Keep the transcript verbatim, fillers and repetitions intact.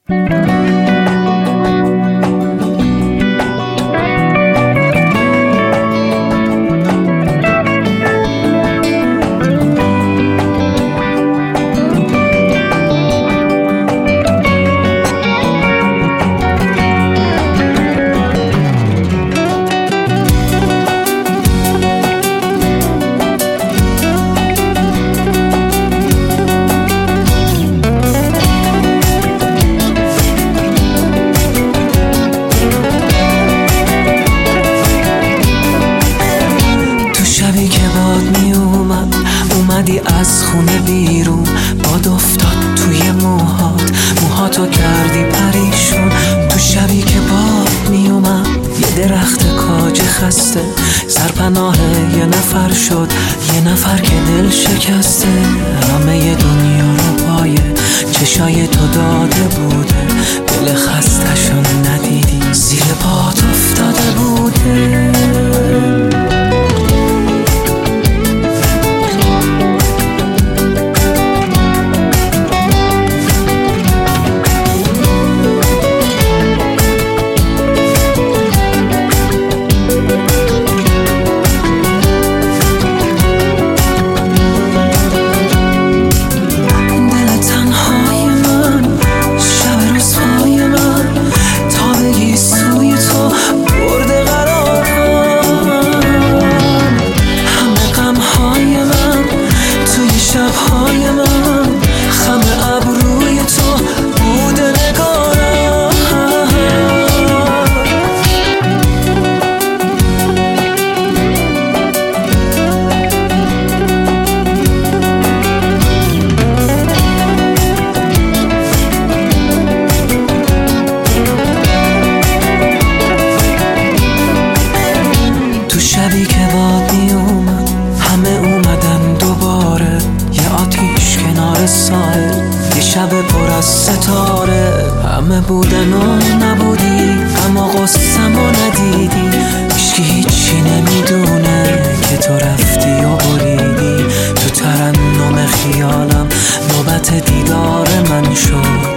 اومدی از خونه بیرون، باد افتاد توی موهات، موهاتو کردی پریشون. تو شبی که باد میومد یه درخت کاج خسته، سرپناه یه نفر شد، یه نفر که دل شکسته. همه دنیا رو پای چشای تو داده بوده، دل خستشون ندیدی زیر پات افتاده بوده. شبی که باد می اومد همه اومدن دوباره، یه آتیش کنار ساحل، یه شب پر از ستاره. همه بودن و نبودی، اما قصه‌مو ندیدی. هیچکی هیچی نمیدونه که تو رفتی و بریدی. تو ترنم خیالم نوبت دیدار من شد.